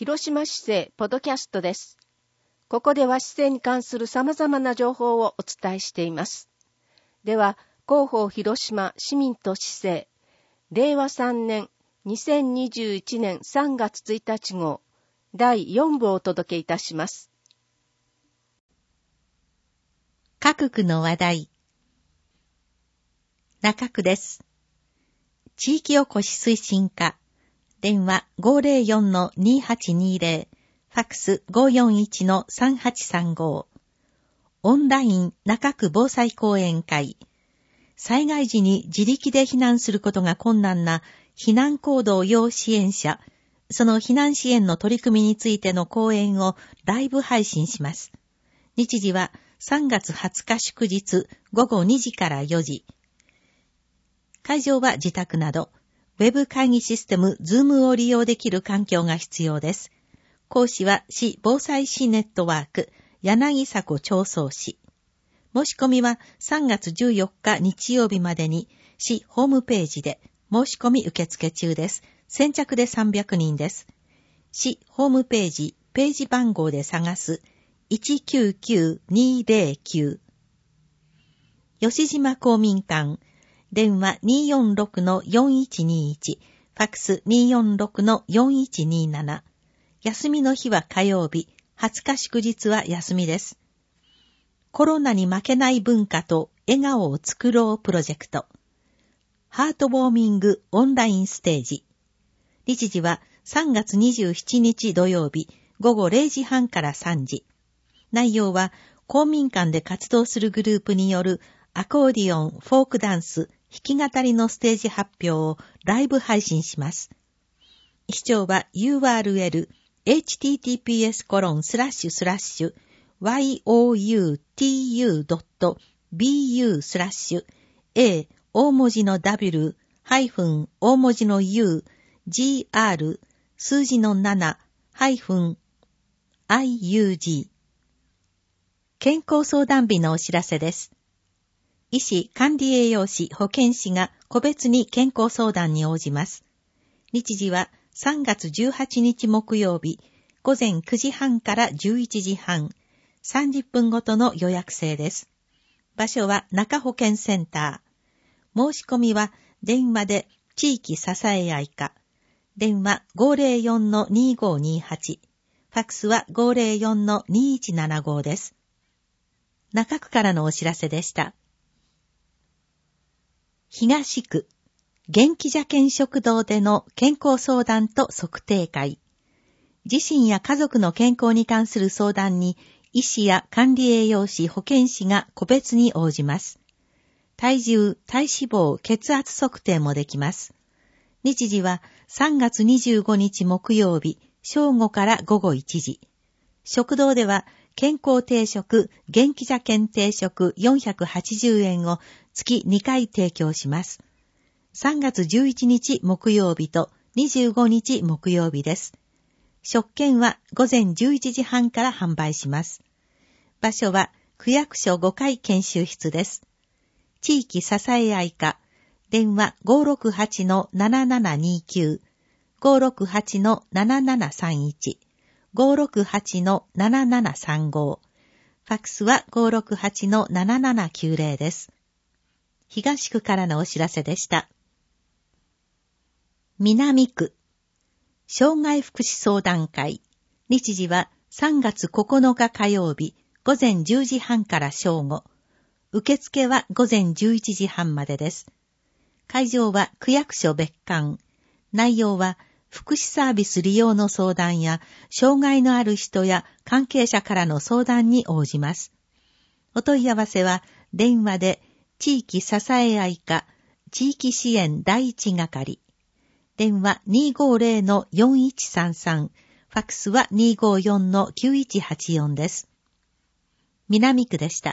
広島市政ポッドキャストです。ここでは市政に関する様々な情報をお伝えしています。では、広報広島市民と市政、令和3年2021年3月1日号、第4部をお届けいたします。 各区の話題。中区です。地域おこし推進課。電話 504-2820、ファックス 541-3835。オンライン中区防災講演会。災害時に自力で避難することが困難な避難行動要支援者、その避難支援の取り組みについての講演をライブ配信します。日時は3月20日祝日午後2時から4時。会場は自宅など、ウェブ会議システム Zoom を利用できる環境が必要です。講師は市防災士ネットワーク、柳迫町村市。申し込みは3月14日日曜日までに市ホームページで申し込み受付中です。先着で300人です。市ホームページ、ページ番号で探す 199-209。吉島公民館。電話 246-4121、ファックス 246-4127。休みの日は火曜日、20日祝日は休みです。コロナに負けない文化と笑顔を作ろうプロジェクト。ハートウォーミングオンラインステージ。日時は3月27日土曜日、午後0時半から3時。内容は公民館で活動するグループによるアコーディオン、フォークダンス、弾き語りのステージ発表をライブ配信します。視聴は URL https://youtu.bu/a 大文字の W 大文字の U GR 数字の7 IUG 健康相談日のお知らせです。医師、管理栄養士、保健師が個別に健康相談に応じます。日時は3月18日木曜日、午前9時半から11時半、30分ごとの予約制です。場所は中保健センター。申し込みは電話で地域支え合い課。電話 504-2528。ファックスは 504-2175 です。中区からのお知らせでした。東区、元気茶犬食堂での健康相談と測定会。自身や家族の健康に関する相談に、医師や管理栄養士、保健師が個別に応じます。体重、体脂肪、血圧測定もできます。日時は3月25日木曜日、正午から午後1時。食堂では、健康定食、元気茶犬定食480円を月2回提供します。3月11日木曜日と25日木曜日です。食券は午前11時半から販売します。場所は区役所5階研修室です。地域支え合い課。電話 568-7729、568-7731。568-7735。ファックスは 568-7790 です。東区からのお知らせでした。南区、障害福祉相談会。日時は3月9日火曜日、午前10時半から正午。受付は午前11時半までです。会場は区役所別館。内容は、福祉サービス利用の相談や、障害のある人や関係者からの相談に応じます。お問い合わせは、電話で、地域支え合い課、地域支援第一係。電話 250-4133、ファックスは 254-9184 です。南区でした。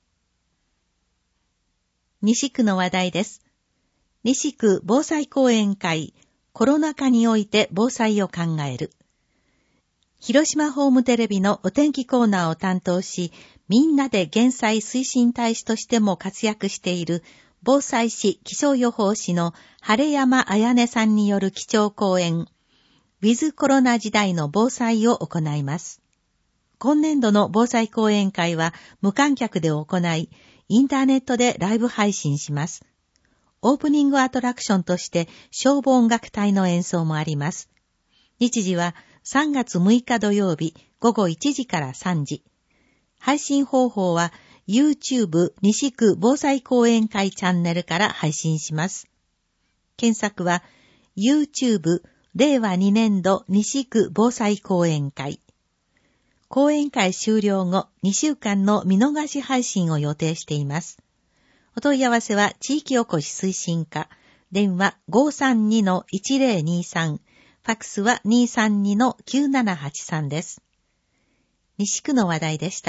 西区の話題です。西区防災講演会、コロナ禍において防災を考える。広島ホームテレビのお天気コーナーを担当し、みんなで減災推進大使としても活躍している防災士気象予報士の晴山彩音さんによる基調講演、 ウィズコロナ時代の防災を行います。今年度の防災講演会は無観客で行い、インターネットでライブ配信します。オープニングアトラクションとして消防音楽隊の演奏もあります。日時は3月6日土曜日午後1時から3時。配信方法は YouTube 西区防災講演会チャンネルから配信します。検索は YouTube 令和2年度西区防災講演会。講演会終了後2週間の見逃し配信を予定しています。お問い合わせは地域おこし推進課、電話 532-1023、ファックスは 232-9783 です。西区の話題でした。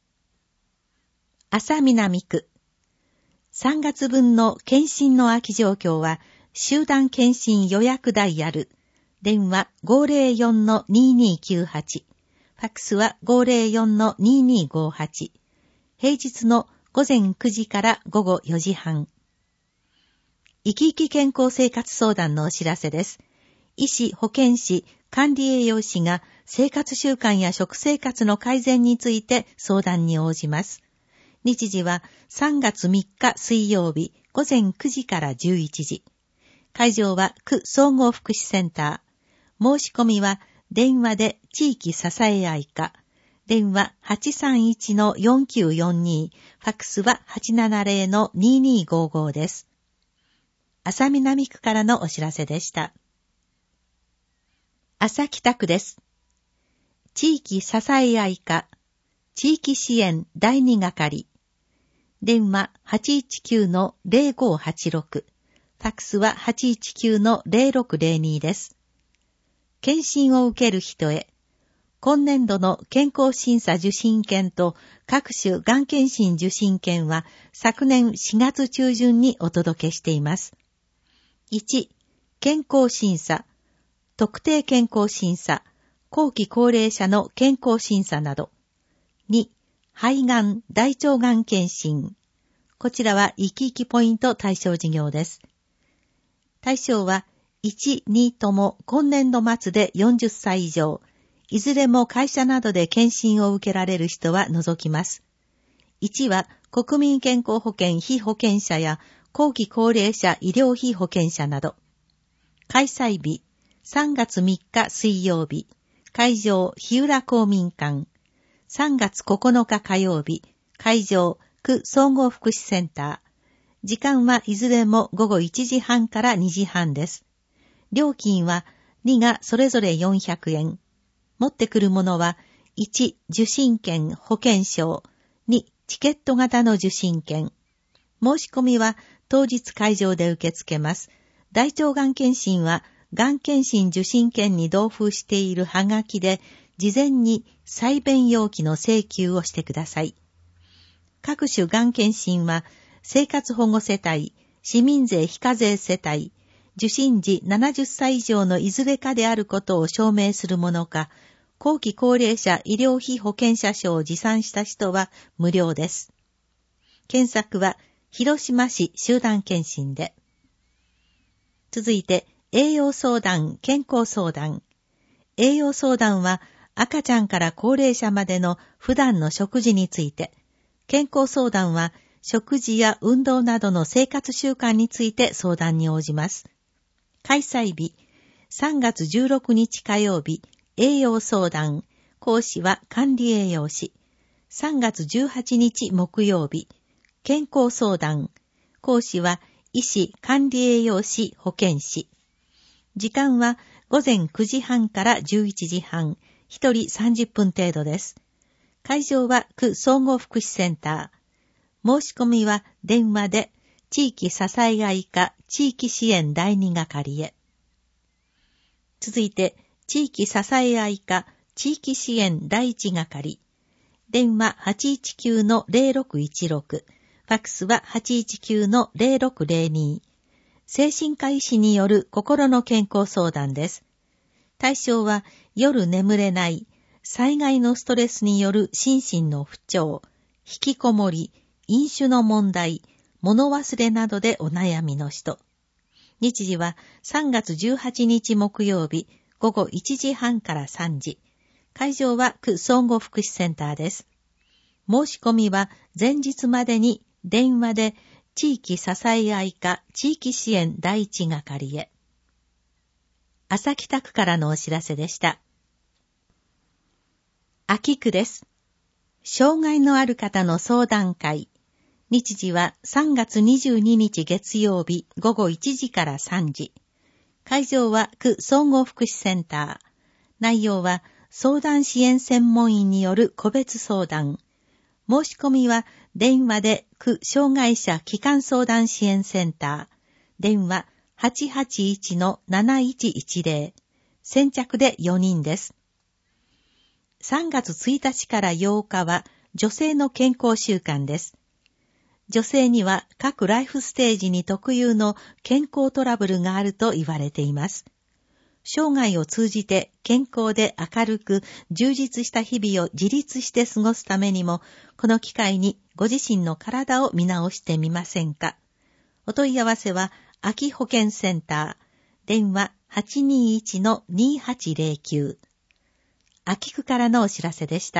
安佐南区。3月分の検診の空き状況は、集団検診予約ダイヤル、電話 504-2298、ファックスは 504-2258、平日の午前9時から午後4時半。生き生き健康生活相談のお知らせです。医師、保健師、管理栄養士が生活習慣や食生活の改善について相談に応じます。日時は3月3日水曜日午前9時から11時。会場は区総合福祉センター。申し込みは電話で地域支え合い課。電話 831-4942。ファックスは 870-2255 です。安佐南区からのお知らせでした。安佐北区です。地域支え合い課。地域支援第2係。電話 819-0586。ファックスは 819-0602 です。検診を受ける人へ。今年度の健康審査受診券と各種がん検診受診券は昨年4月中旬にお届けしています。1、健康審査、特定健康審査、後期高齢者の健康審査など。2、肺がん、大腸がん検診。こちらは生き生きポイント対象事業です。対象は1、2とも今年度末で40歳以上、いずれも会社などで検診を受けられる人は除きます。1は国民健康保険被保険者や後期高齢者医療費保険者など。開催日、3月3日水曜日、会場日浦公民館。3月9日火曜日、会場区総合福祉センター。時間はいずれも午後1時半から2時半です。料金は2がそれぞれ400円。持ってくるものは1、受診券保険証、2、チケット型の受診券。申し込みは当日会場で受け付けます。大腸がん検診はがん検診受診券に同封しているはがきで事前に採便容器の請求をしてください。各種がん検診は生活保護世帯、市民税非課税世帯、受診時70歳以上のいずれかであることを証明するものか、後期高齢者医療費保険者証を持参した人は無料です。検索は広島市集団検診で。続いて栄養相談、健康相談。栄養相談は赤ちゃんから高齢者までの普段の食事について、健康相談は食事や運動などの生活習慣について相談に応じます。開催日、3月16日火曜日、栄養相談、講師は管理栄養士。3月18日木曜日、健康相談、講師は医師、管理栄養士、保健師。時間は午前9時半から11時半、1人30分程度です。会場は区総合福祉センター。申し込みは電話で地域支え合い課地域支援第2係へ。続いて地域支え合い課地域支援第1係。電話 819-0616。ファックスは 819-0602。精神科医師による心の健康相談です。対象は夜眠れない、災害のストレスによる心身の不調、引きこもり、飲酒の問題、物忘れなどでお悩みの人。日時は3月18日木曜日午後1時半から3時。会場は区総合福祉センターです。申し込みは前日までに電話で地域支え合い課地域支援第一係へ。朝北区からのお知らせでした。秋区です。障害のある方の相談会。日時は3月22日月曜日午後1時から3時。会場は区総合福祉センター。内容は相談支援専門員による個別相談。申し込みは電話で区障害者基幹相談支援センター。電話 881-7110。先着で4人です。3月1日から8日は女性の健康週間です。女性には各ライフステージに特有の健康トラブルがあると言われています。生涯を通じて健康で明るく充実した日々を自立して過ごすためにも、この機会にご自身の体を見直してみませんか。お問い合わせは秋保健センター。電話 821-2809。秋区からのお知らせでした。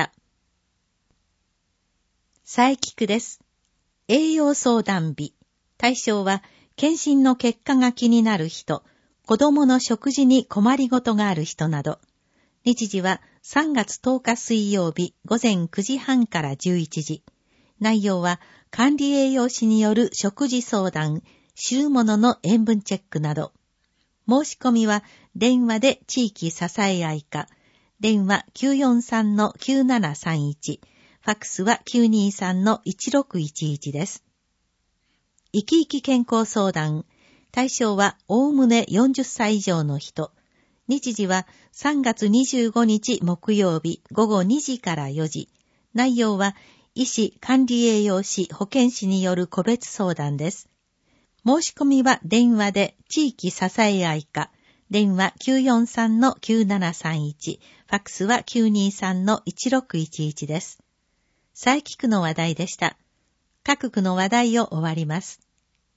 佐伯区です。栄養相談日。対象は、検診の結果が気になる人、子供の食事に困りごとがある人など。日時は3月10日水曜日午前9時半から11時。内容は、管理栄養士による食事相談、汁物の塩分チェックなど。申し込みは、電話で地域支え合い課。電話 943-9731。ファックスは 923-1611 です。生き生き健康相談。対象はおおむね40歳以上の人。日時は3月25日木曜日午後2時から4時。内容は医師、管理栄養士、保健師による個別相談です。申し込みは電話で地域支え合い課。電話 943-9731。ファックスは 923-1611 です。佐伯区の話題でした。各区の話題を終わります。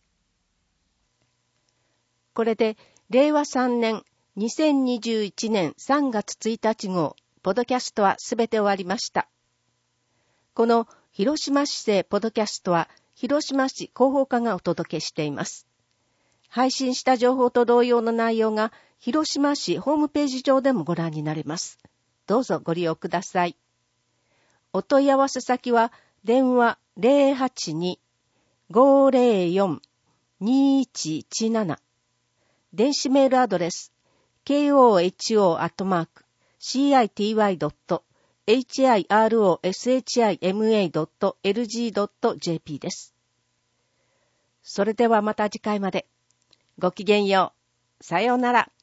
これで、令和3年2021年3月1日号、ポドキャストはすべて終わりました。この広島市政ポドキャストは、広島市広報課がお届けしています。配信した情報と同様の内容が、広島市ホームページ上でもご覧になれます。どうぞご利用ください。お問い合わせ先は、電話 082-504-2117。電子メールアドレス、koho.city.hiroshima.lg.jp です。それではまた次回まで。ごきげんよう。さようなら。